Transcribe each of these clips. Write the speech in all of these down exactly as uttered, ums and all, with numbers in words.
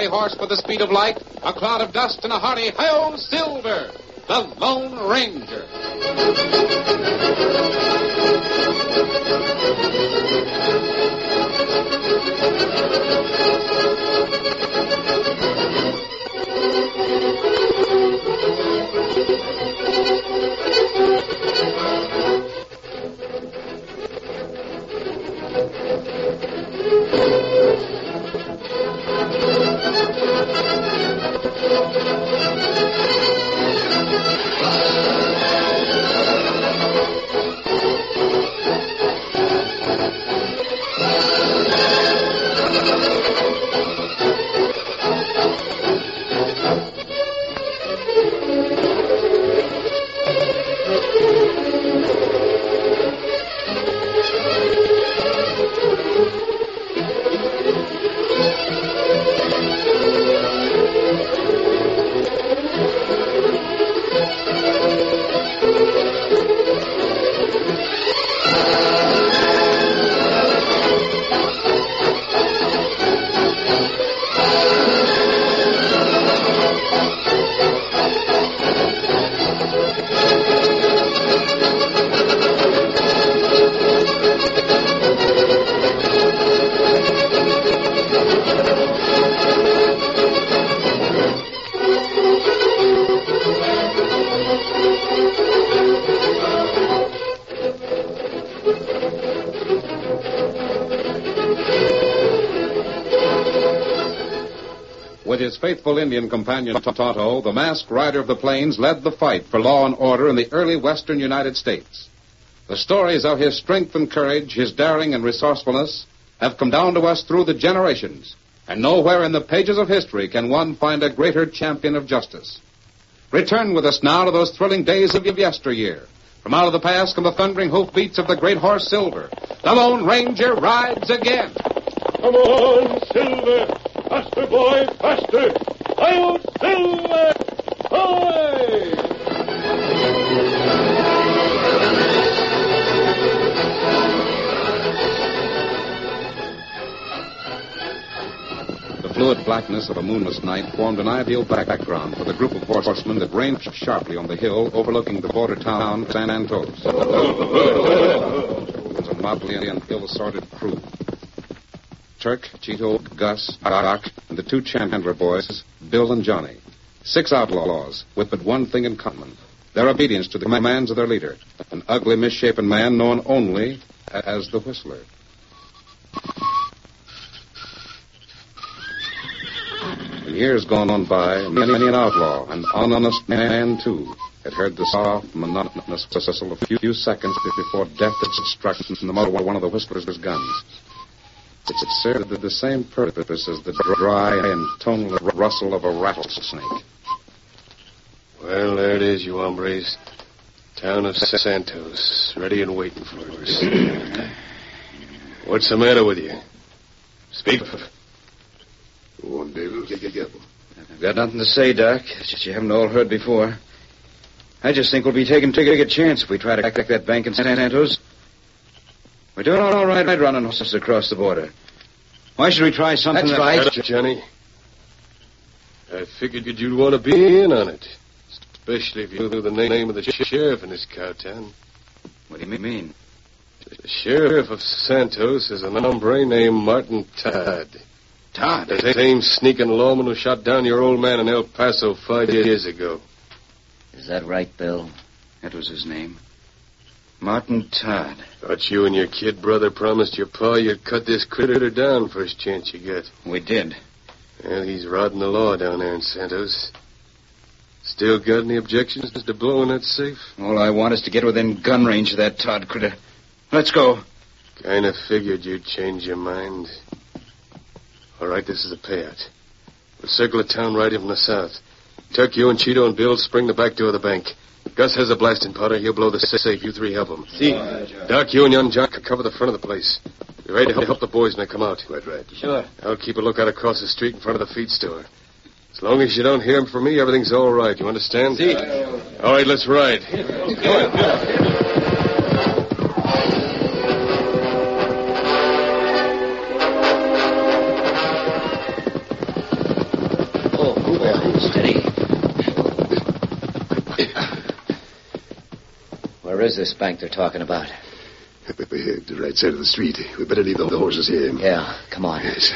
horse with the speed of light, a cloud of dust, and a hearty hi-yo Silver, the Lone Ranger. With his faithful Indian companion Tonto, the masked rider of the plains led the fight for law and order in the early western United States. The stories of his strength and courage, his daring and resourcefulness, have come down to us through the generations, and nowhere in the pages of history can one find a greater champion of justice. Return with us now to those thrilling days of yesteryear. From out of the past come the thundering hoofbeats of the great horse Silver. The Lone Ranger rides again. Come on, Silver! Faster, boy, faster! Hi-yo, Silver! Hi! The fluid blackness of a moonless night formed an ideal background for the group of horsemen that ranged sharply on the hill overlooking the border town of San Antos. It was a motley and ill-assorted crew. Turk, Cheeto, Gus, Doc, and the two Chandler boys, Bill and Johnny. Six outlaws with but one thing in common: their obedience to the commands of their leader, an ugly, misshapen man known only as the Whistler. In years gone on by, many an outlaw, an honest man, too, had heard the soft, monotonous whistle a few seconds before death had struck from the motor one of the Whistler's guns. It served the same purpose as the dry and toneless rustle of a rattlesnake. Well, there it is, you hombres. Town of Santos, ready and waiting for us. What's the matter with you? Speak. Go on, David. Get, get, get. I've got nothing to say, Doc. It's just you haven't all heard before. I just think we'll be taking a big chance if we try to crack that bank in San Santos. We're doing all right running horses across the border. Why should we try something That's that... right. Shut up, Johnny. I figured you'd want to be in on it. Especially if you knew the name of the sheriff in this cowtown. What do you mean? The sheriff of Santos is an hombre named Martin Todd. Todd? The same sneaking lawman who shot down your old man in El Paso five years ago. Is that right, Bill? That was his name. Martin Todd. Thought you and your kid brother promised your pa you'd cut this critter down first chance you get. We did. Well, he's rodding the law down there in Santos. Still got any objections to blowing that safe? All I want is to get within gun range of that Todd critter. Let's go. Kind of figured you'd change your mind. All right, this is a payout. We'll circle the town right in from the south. Tuck, you and Cheeto and Bill spring the back door of the bank. Gus has a blasting powder. He'll blow the safe. You three help him. See? Doc, you and young John can cover the front of the place. Be ready to help the boys when they come out. Right, right. Sure. I'll keep a lookout across the street in front of the feed store. As long as you don't hear him from me, everything's all right. You understand? See? All right, let's ride. Come on. this bank they're talking about? We're here, the right side of the street. We better leave the horses here. Yeah, come on. Yes.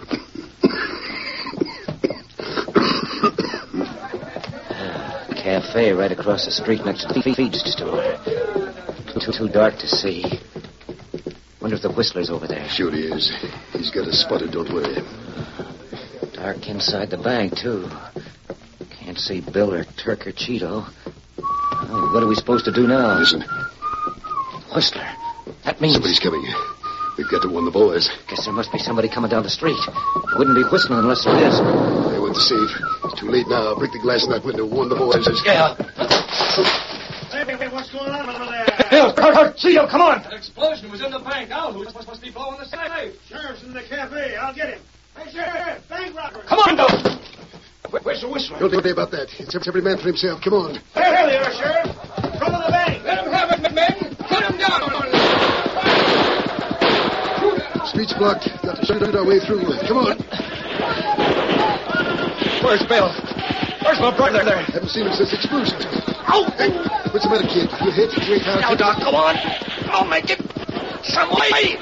uh, cafe right across the street next to the feed store. Too, too dark to see. Wonder if the Whistler's over there. Sure he is. He's got us spotted, don't worry. Dark inside the bank, too. Can't see Bill or Turk or Cheeto. Oh, what are we supposed to do now? Listen. Whistler. That means... Somebody's coming. We've got to warn the boys. Guess there must be somebody coming down the street. It wouldn't be Whistler unless there is. They went to safe. It's too late now. I'll break the glass in that window. Warn the boys. Yeah. Hey, what's going on over there? Bill, Cheeto, come on. An explosion was in the bank. Now, who must, must be blowing the safe? Sheriff's in the cafe. I'll get him. Hey, Sheriff, bank robber. Come on, Bill. Where's the Whistler? Don't worry about that. It's every man for himself. Come on. Hey, there they are, Sheriff. Come to the bank. Let him have it, men. Put him down. Street's blocked. Got to shoot our way through. Come on. Where's Bill? Where's my brother there? Haven't seen him since the explosion. Ow! Hey, what's the matter, kid? You hit? You ain't hard. Now, Doc, come on. I'll make it some way.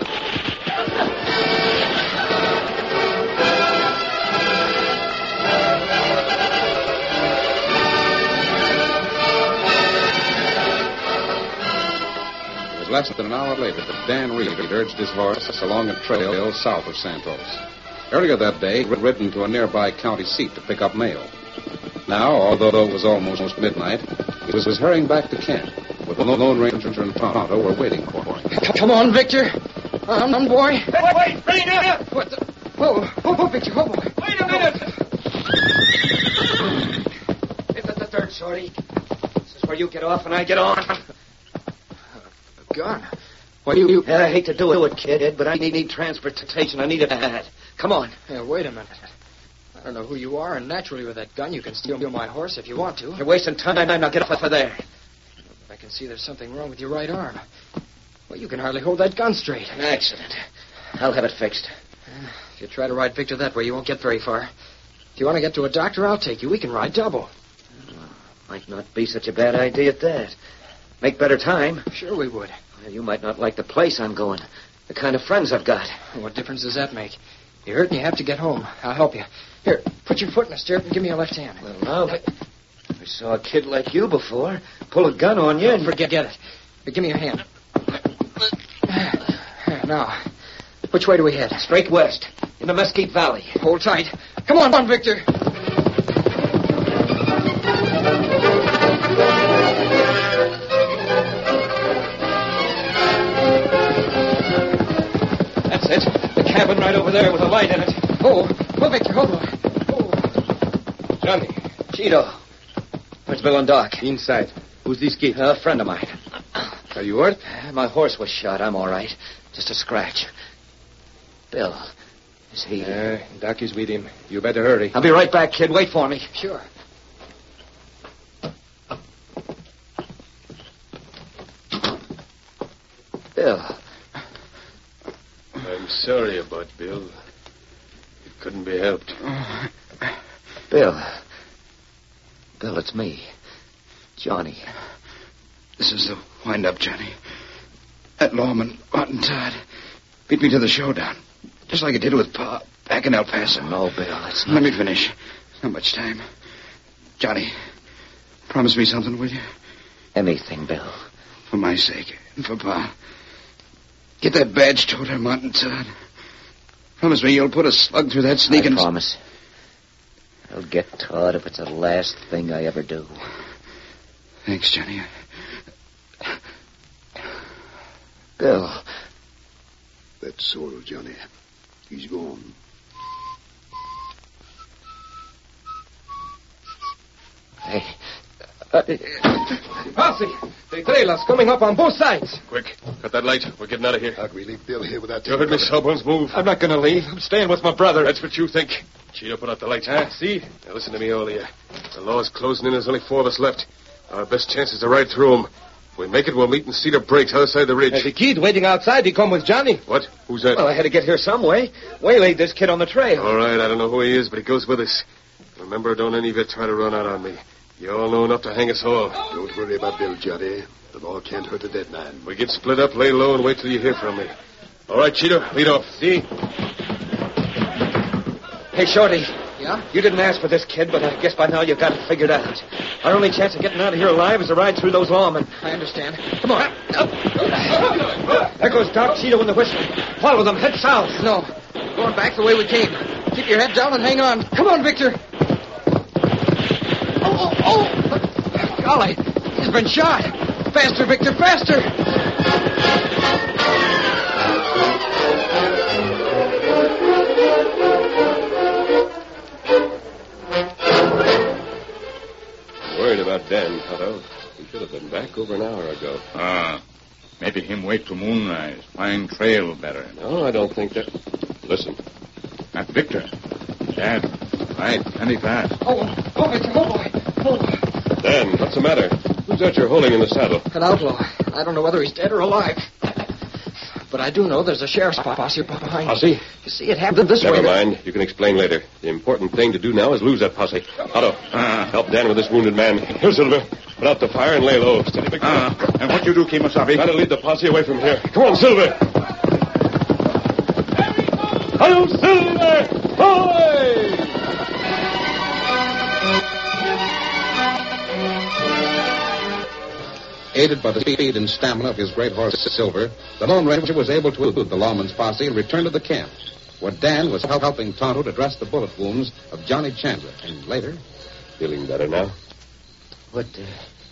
It was less than an hour later that Dan Reed urged his horse along a trail south of Santos. Earlier that day, he had ridden to a nearby county seat to pick up mail. Now, although it was almost midnight, he was, was hurrying back to camp, with the Lone Ranger and Tonto were waiting for him. Come on, Victor. On, on, boy. Wait, wait, bring it up. What the... Whoa, whoa, whoa, Victor, whoa, boy. Wait a minute. Hit the, the third, Shorty. This is where you get off and I get on. A gun? What do you... you... Yeah, I hate to do it, kid, but I need, need transportation. I need it bad. Come on. Yeah, wait a minute. I don't know who you are, and naturally with that gun you can steal my horse if you want to. You're wasting time. Now get off of there. I can see there's something wrong with your right arm. Well, you can hardly hold that gun straight. An accident. I'll have it fixed. Uh, if you try to ride Victor that way, you won't get very far. If you want to get to a doctor, I'll take you. We can ride double. Oh, might not be such a bad idea at that. Make better time. Sure we would. Well, you might not like the place I'm going. The kind of friends I've got. What difference does that make? You're hurt and you have to get home. I'll help you. Here, put your foot in the stirrup and give me your left hand. Well, now, but I saw a kid like you before pull a gun on you and... Forget it. But give me your hand. Now, which way do we head? Straight west, into Mesquite Valley. Hold tight. Come on, on, Victor. That's it. The cabin right over there with a light in it. Oh, oh, Victor, oh, boy. Oh. Johnny. Cheeto. Where's Bill and Doc? Inside. Who's this kid? A friend of mine. Are you hurt? My horse was shot. I'm all right. Just a scratch. Bill, is he... Uh, Doc is with him. You better hurry. I'll be right back, kid. Wait for me. Sure. Bill. I'm sorry about Bill. It couldn't be helped. Bill. Bill, it's me. Johnny. This is the wind-up, Johnny. That lawman, Martin Todd, beat me to the showdown. Just like he did with Pa back in El Paso. No, Bill, it's not... Let me finish. Not much time. Johnny, promise me something, will you? Anything, Bill. For my sake and for Pa. Get that badge to her, Martin Todd. Promise me you'll put a slug through that sneaking... I promise. I'll get Todd if it's the last thing I ever do. Thanks, Johnny. Bill. That's all, Johnny. He's gone. Hey. Uh, Posse! The trailers coming up on both sides. Quick, cut that light. We're getting out of here. How can we leave Bill here without... You heard me, Sawbones. Move. I'm not going to leave. I'm staying with my brother. That's what you think. Cheeto, put out the light. Ah, see? Now, listen to me, all of you. The law's closing in. There's only four of us left. Our best chance is to ride through them. If we make it, we'll meet in Cedar Breaks, other side of the ridge. There's a kid waiting outside. He come with Johnny. What? Who's that? Well, I had to get here some way. Waylaid this kid on the trail. All right, I don't know who he is, but he goes with us. Remember, don't any of you try to run out on me. You all know enough to hang us all. Don't worry about Bill, Johnny. The law can't hurt a dead man. We get split up, lay low, and wait till you hear from me. All right, Cheeto, lead off. See? Hey, Shorty. Yeah? You didn't ask for this, kid, but I guess by now you've got it figured out. Our only chance of getting out of here alive is to ride through those lawmen. I understand. Come on. There goes Doc, Cheeto, and the whistle. Follow them. Head south. No. Going back the way we came. Keep your head down and hang on. Come on, Victor. Oh, oh, oh. Golly. He's been shot. Faster, Victor, faster. Worried about Dan, Tonto. He should have been back over an hour ago. Ah. Maybe him wait to moonrise. Find trail better. No, I don't think that. Listen. That Victor. Dad. Right. Plenty fast. Oh, oh, Victor, oh, boy. Oh. Dan, what's the matter? Who's that you're holding in the saddle? An outlaw. I don't know whether he's dead or alive. But I do know there's a sheriff's posse behind. Posse? You see, it happened this Never way. Never mind. You can explain later. The important thing to do now is lose that posse. Otto, Ah. help Dan with this wounded man. Here, Silver. Put out the fire and lay low. Steady, big Ah. And what you do, Kemosabe? Try to lead the posse away from here. Come on, Silver. Hello, Silver! Hoy! Aided by the speed and stamina of his great horse, Silver, the Lone Ranger was able to elude the lawman's posse and return to the camp, where Dan was help- helping Tonto to dress the bullet wounds of Johnny Chandler. And later... Feeling better now? What, uh...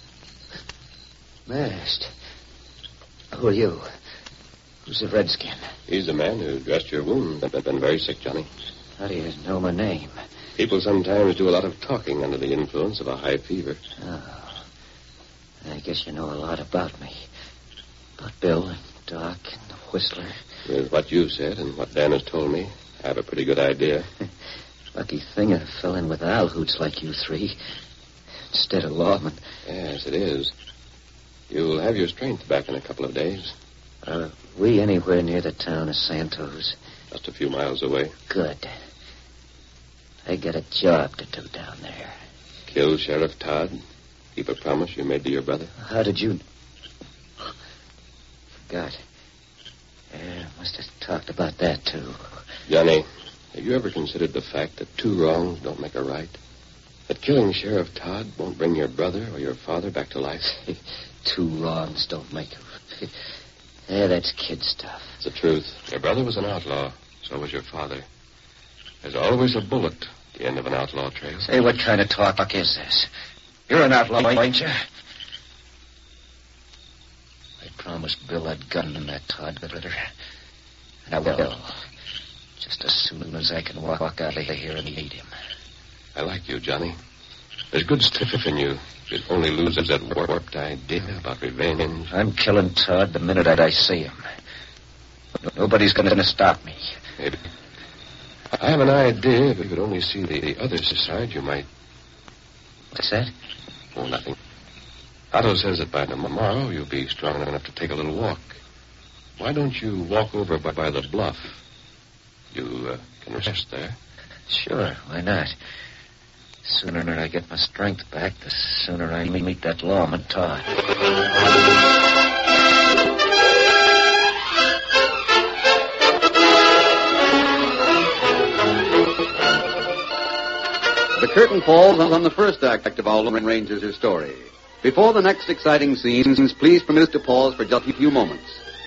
Masked. Who are you? Who's the redskin? He's the man who dressed your wound. I've been very sick, Johnny. How do you know my name? People sometimes do a lot of talking under the influence of a high fever. Oh. I guess you know a lot about me. About Bill and Doc and the Whistler. With what you've said and what Dan has told me, I have a pretty good idea. Lucky thing I fell in with owl hoots like you three. Instead of lawmen. Yes, it is. You'll have your strength back in a couple of days. Are we anywhere near the town of Santos? Just a few miles away. Good. I got a job to do down there. Kill Sheriff Todd? Keep a promise you made to your brother? How did you... Forgot. Uh, must have talked about that, too. Johnny, have you ever considered the fact that two wrongs don't make a right? That killing Sheriff Todd won't bring your brother or your father back to life? Two wrongs don't make a... Yeah, that's kid stuff. It's the truth. Your brother was an outlaw. So was your father. There's always a bullet at the end of an outlaw trail. Say, what kind of talk is this? You're an outlaw, ain't you? I promised Bill I'd gun him that Todd critter. And I will. Just as soon as I can walk out of here and meet him. I like you, Johnny. There's good stuff in you. You'd only lose that warped idea about revenge. I'm killing Todd the minute I see him. Nobody's going to stop me. Maybe. I have an idea. If you could only see the, the other side, you might... What's that? Oh, nothing. Otto says that by tomorrow you'll be strong enough to take a little walk. Why don't you walk over by, by the bluff? You uh, can rest there. Sure, why not? The sooner I get my strength back, the sooner I meet that lawman, Todd. The curtain falls on the first act of our Lone Ranger's story. Before the next exciting scenes, please permit us to pause for just a few moments.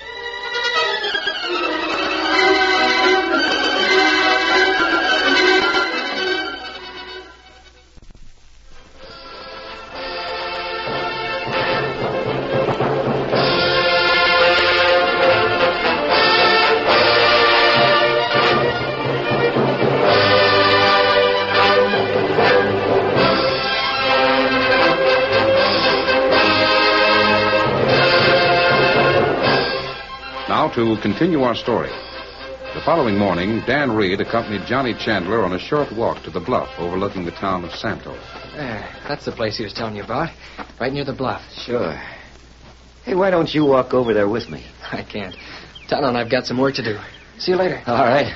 Now to continue our story. The following morning, Dan Reed accompanied Johnny Chandler on a short walk to the bluff overlooking the town of Santos. There, that's the place he was telling you about. Right near the bluff. Sure. Hey, why don't you walk over there with me? I can't. Tonto and I've got some work to do. See you later. All right.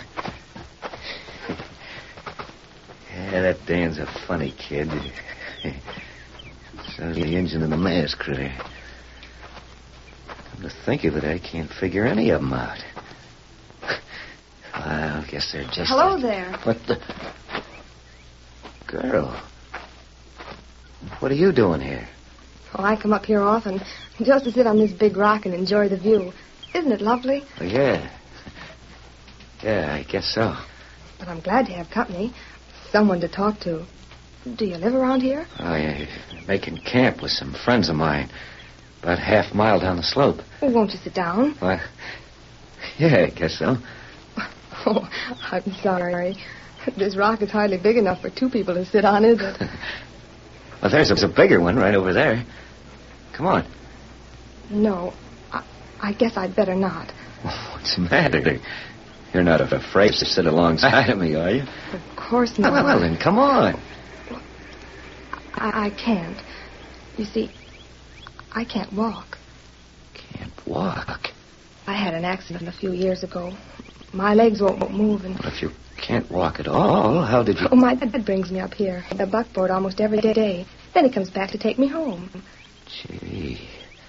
Yeah, that Dan's a funny kid. So the engine and the mask critter. Come to think of it, I can't figure any of them out. Well, I guess they're just... Hello there. What the... Girl. What are you doing here? Oh, I come up here often, just to sit on this big rock and enjoy the view. Isn't it lovely? Oh, yeah. Yeah, I guess so. But I'm glad to have company. Someone to talk to. Do you live around here? Oh, yeah. Making camp with some friends of mine. About half a mile down the slope. Well, won't you sit down? What? Yeah, I guess so. Oh, I'm sorry. This rock is hardly big enough for two people to sit on, is it? Well, there's a, a bigger one right over there. Come on. No, I, I guess I'd better not. What's the matter? You're not afraid to sit alongside of me, are you? Of course not. Well, well then, come on. I, I can't. You see, I can't walk. Can't walk? I had an accident a few years ago. My legs won't move, and... Well, if you can't walk at all, how did you... Oh, my dad brings me up here, the buckboard, almost every day. Then he comes back to take me home. Gee.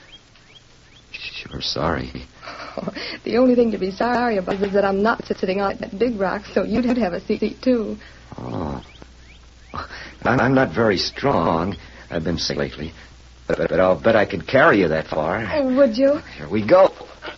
Sure sorry. Oh, the only thing to be sorry about is that I'm not sitting on that big rock, so you'd have a seat, too. Oh. I'm not very strong. I've been sick lately. But, but I'll bet I could carry you that far. Oh, would you? Here we go.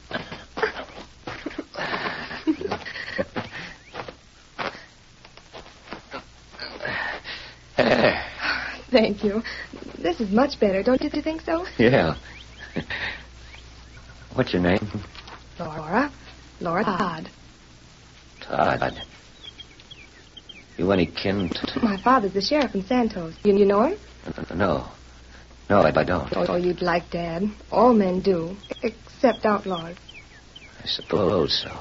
Thank you. This is much better, don't you think so? Yeah. What's your name? Laura. Laura Todd. Todd. You any kin to... My father's the sheriff in Santos. You, you know him? No. No, I, I don't. Oh, you'd like Dad. All men do, except outlaws. I suppose so.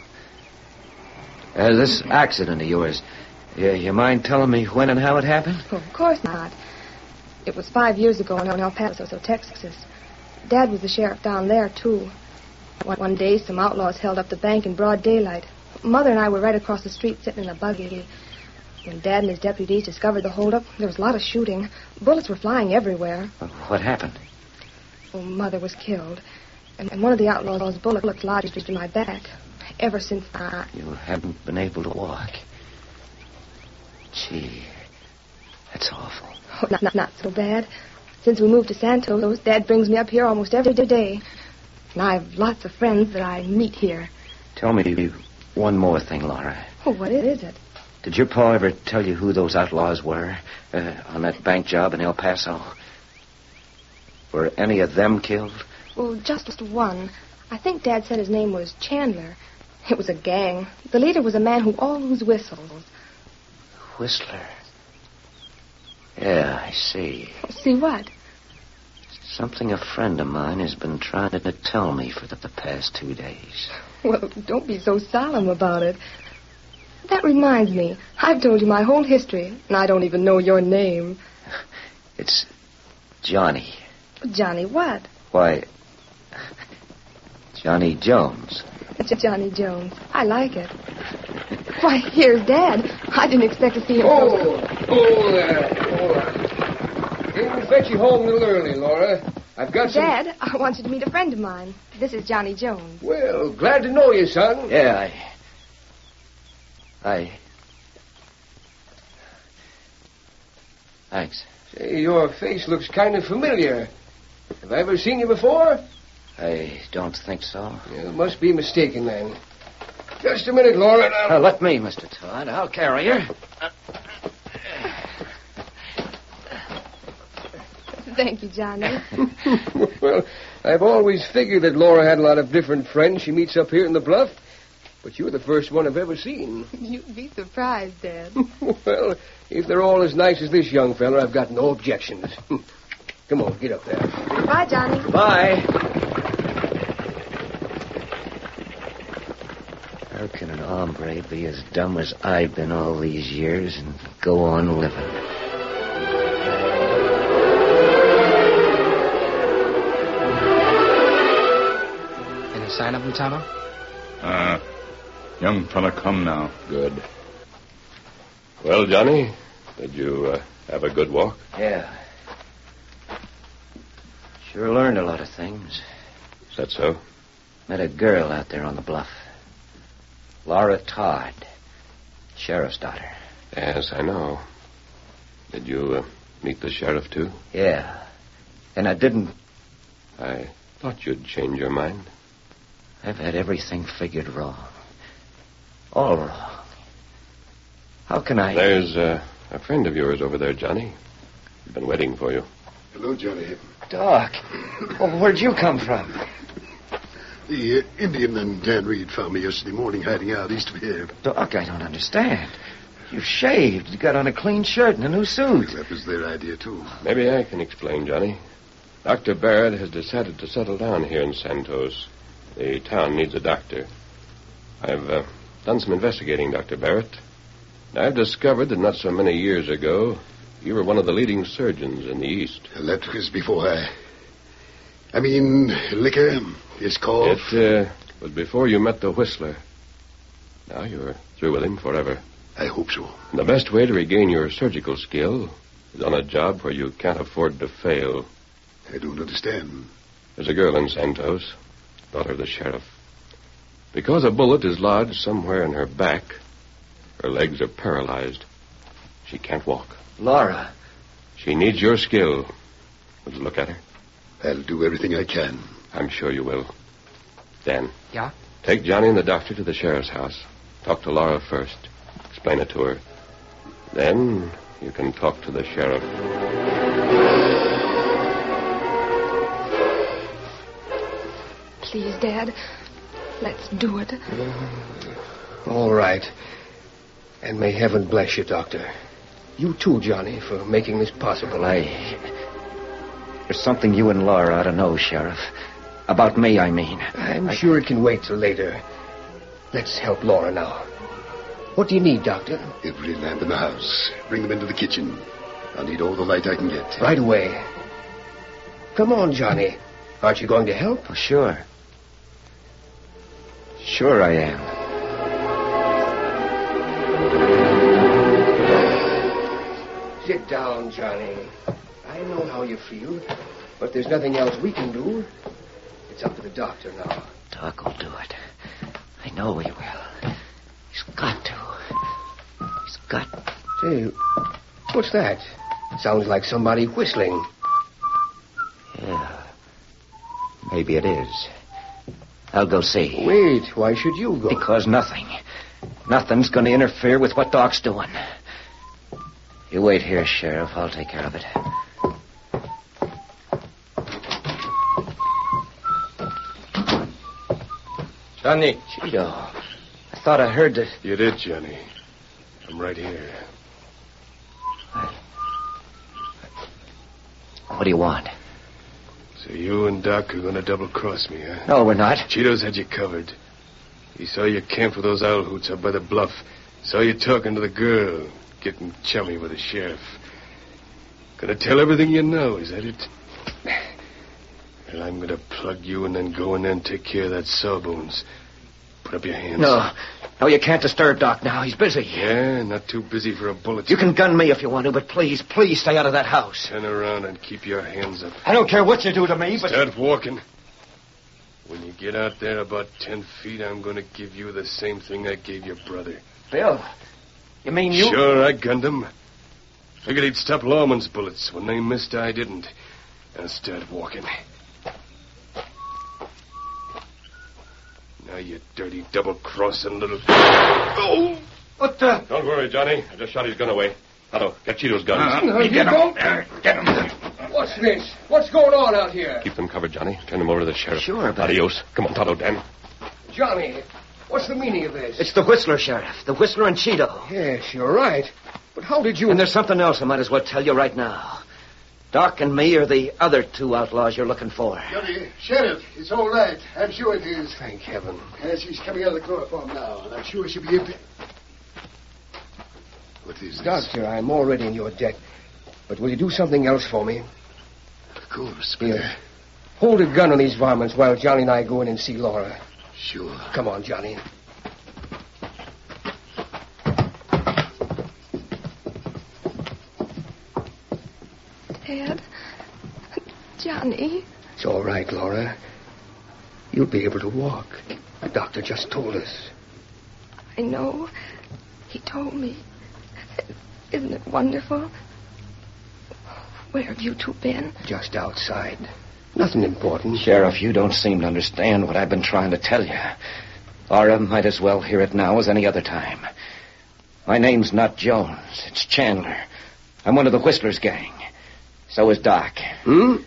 Uh, this accident of yours, you, you mind telling me when and how it happened? Oh, of course not. It was five years ago in El Paso, Texas. Dad was the sheriff down there, too. One, one day, some outlaws held up the bank in broad daylight. Mother and I were right across the street sitting in a buggy. When Dad and his deputies discovered the holdup, there was a lot of shooting. Bullets were flying everywhere. What happened? Oh, Mother was killed. And, and one of the outlaws' bullets lodged in my back. Ever since I... You haven't been able to walk. Gee, that's awful. Oh, not, not, not so bad. Since we moved to Santos, Dad brings me up here almost every day. And I have lots of friends that I meet here. Tell me one more thing, Laura. Oh, what is it? Did your pa ever tell you who those outlaws were uh, on that bank job in El Paso? Were any of them killed? Well, just one. I think Dad said his name was Chandler. It was a gang. The leader was a man who always whistled. Whistler? Yeah, I see. See what? Something a friend of mine has been trying to tell me for the, the past two days. Well, don't be so solemn about it. That reminds me. I've told you my whole history, and I don't even know your name. It's Johnny. Johnny what? Why, Johnny Jones. Johnny Jones. I like it. Why, here's Dad. I didn't expect to see him. Oh, oh, there. Hold on. Came to fetch you home a little early, Laura. I've got some... Dad, I want you to meet a friend of mine. This is Johnny Jones. Well, glad to know you, son. Yeah, I... I... Thanks. Say, your face looks kind of familiar. Have I ever seen you before? I don't think so. You must be mistaken, then. Just a minute, Laura. Uh, let me, Mister Todd. I'll carry her. Thank you, Johnny. Well, I've always figured that Laura had a lot of different friends she meets up here in the bluff. But you're the first one I've ever seen. You'd be surprised, Dad. Well, if they're all as nice as this young fella, I've got no objections. Come on, get up there. Bye, Johnny. Bye. How can an hombre be as dumb as I've been all these years and go on living? Any sign of him, Tonto? Uh, young fella come now. Good. Well, Johnny, did you uh, have a good walk? Yeah. Sure learned a lot of things. Is that so? Met a girl out there on the bluff. Laura Todd. Sheriff's daughter. Yes, I know. Did you uh, meet the sheriff, too? Yeah. And I didn't... I thought you'd change your mind. I've had everything figured wrong. All wrong. How can I... There's uh, a friend of yours over there, Johnny. He's been waiting for you. Hello, Johnny. Doc. Well, where'd you come from? The uh, Indian and Dan Reed found me yesterday morning hiding out east of here. Doc, I don't understand. You shaved. You got on a clean shirt and a new suit. That was their idea, too. Maybe I can explain, Johnny. Doctor Barrett has decided to settle down here in Santos. The town needs a doctor. I've uh, done some investigating, Doctor Barrett. I've discovered that not so many years ago, you were one of the leading surgeons in the East. Well, that was before I... I mean, liquor, his cough... It uh, was before you met the Whistler. Now you're through with him forever. I hope so. And the best way to regain your surgical skill is on a job where you can't afford to fail. I don't understand. There's a girl in Santos, daughter of the sheriff. Because a bullet is lodged somewhere in her back, her legs are paralyzed. She can't walk. Laura. She needs your skill. Would you look at her? I'll do everything I can. I'm sure you will. Dan. Yeah? Take Johnny and the doctor to the sheriff's house. Talk to Laura first. Explain it to her. Then you can talk to the sheriff. Please, Dad. Let's do it. All right. And may heaven bless you, Doctor. You too, Johnny, for making this possible. I... There's something you and Laura ought to know, Sheriff. About me, I mean. I'm I... sure it can wait till later. Let's help Laura now. What do you need, Doctor? Every lamp in the house. Bring them into the kitchen. I'll need all the light I can get. Right away. Come on, Johnny. Aren't you going to help? Oh, sure. Sure I am. Sit down, Johnny. I know how you feel, but there's nothing else we can do. It's up to the doctor now. Doc will do it. I know he will. He's got to. He's got... Say, what's that? Sounds like somebody whistling. Yeah. Maybe it is. I'll go see. Wait, why should you go? Because nothing. Nothing's going to interfere with what Doc's doing. You wait here, Sheriff. I'll take care of it. Johnny. Cheeto. I thought I heard that... You did, Johnny. I'm right here. What do you want? So you and Doc are going to double-cross me, huh? No, we're not. Cheeto's had you covered. He saw you camp with those owl hoots up by the bluff. Saw you talking to the girl, getting chummy with the sheriff. Gonna tell everything you know, is that it? Well, I'm gonna plug you and then go in there and take care of that Sawbones. Put up your hands. No. No, you can't disturb Doc now. He's busy. Yeah, not too busy for a bullet. You can gun me if you want to, but please, please stay out of that house. Turn around and keep your hands up. I don't care what you do to me, but... Start walking. When you get out there about ten feet, I'm going to give you the same thing I gave your brother. Bill, you mean you... Sure, I gunned him. Figured he'd stop Lawman's bullets. When they missed, I didn't. Now start walking. Now, you dirty double-crossing little... Oh! What the... Don't worry, Johnny. I just shot his gun away. Otto, get Cheeto's guns. Uh, get him. Uh, get him. What's this? What's going on out here? Keep them covered, Johnny. Turn them over to the sheriff. Sure, but... Adios. Come on, Toto, Dan. Johnny, what's the meaning of this? It's the Whistler, Sheriff. The Whistler and Cheeto. Yes, you're right. But how did you... And there's something else I might as well tell you right now. Doc and me are the other two outlaws you're looking for. Johnny, Sheriff, it's all right. I'm sure it is. Thank heaven. Yes, she's coming out of the chloroform now, and I'm sure she'll be able to... What is this? Doctor, I'm already in your debt. But will you do something else for me? Of course, but... Here. Hold a gun on these varmints while Johnny and I go in and see Laura. Sure. Come on, Johnny. Dad? Johnny? It's all right, Laura. You'll be able to walk. The doctor just told us. I know. He told me. Isn't it wonderful? Where have you two been? Just outside. Nothing important. Sheriff, you don't seem to understand what I've been trying to tell you. Laura might as well hear it now as any other time. My name's not Jones. It's Chandler. I'm one of the Whistlers gang. So is Doc. Hmm?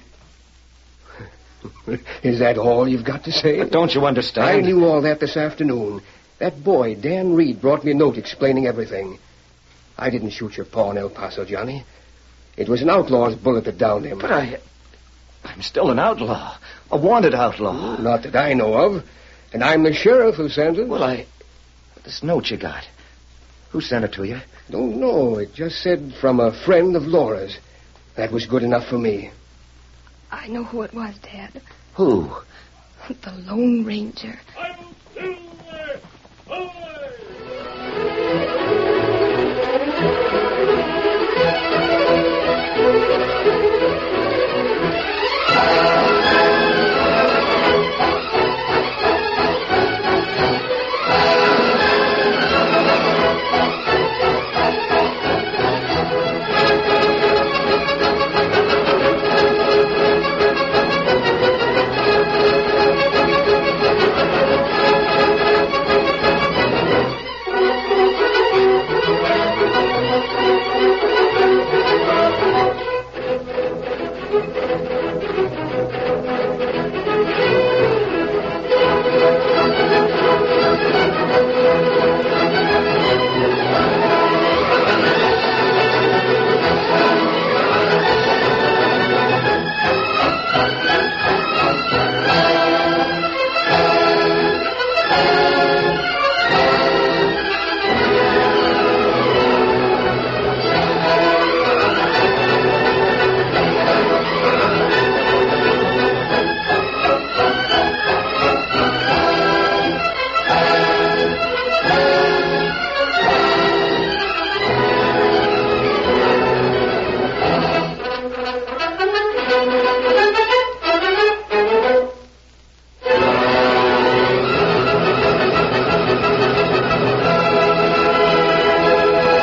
Is that all you've got to say? But don't you understand? I knew all that this afternoon. That boy, Dan Reed, brought me a note explaining everything. I didn't shoot your pa in El Paso, Johnny. It was an outlaw's bullet that downed him. But I... I'm still an outlaw. A wanted outlaw. Not that I know of. And I'm the sheriff who sent it. Well, I... This note you got. Who sent it to you? Don't know. It just said from a friend of Laura's. That was good enough for me. I know who it was, Dad. Who? The Lone Ranger.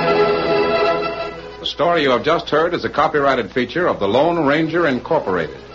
The story you have just heard is a copyrighted feature of the Lone Ranger Incorporated.